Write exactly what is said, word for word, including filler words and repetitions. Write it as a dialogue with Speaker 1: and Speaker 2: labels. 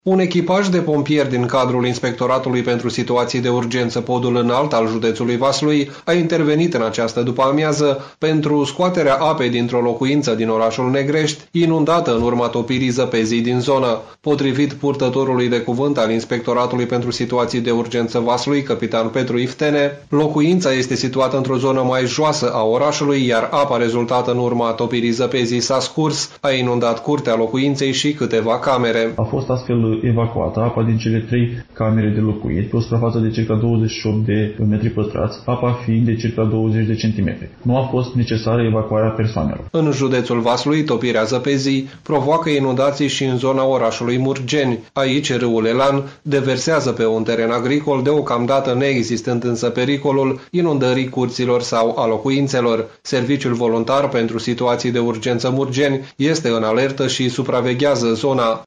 Speaker 1: Un echipaj de pompieri din cadrul Inspectoratului pentru Situații de Urgență Podul Înalt al județului Vaslui a intervenit în această după-amiază pentru scoaterea apei dintr-o locuință din orașul Negrești, inundată în urma topirii zăpezii din zonă. Potrivit purtătorului de cuvânt al Inspectoratului pentru Situații de Urgență Vaslui, capitan Petru Iftene, locuința este situată într-o zonă mai joasă a orașului, iar apa rezultată în urma topirii zăpezii s-a scurs, a inundat curtea locuinței și câteva camere.
Speaker 2: A fost astfel evacuată apa din cele trei camere de locuit pe o suprafață de circa douăzeci și opt de metri pătrați, apa fiind de circa douăzeci de centimetri. Nu a fost necesară evacuarea persoanelor.
Speaker 1: În județul Vaslui, topirea zăpezii provoacă inundații și în zona orașului Murgeni. Aici, râul Elan deversează pe un teren agricol, deocamdată neexistând însă pericolul inundării curților sau a locuințelor. Serviciul voluntar pentru situații de urgență Murgeni este în alertă și supraveghează zona.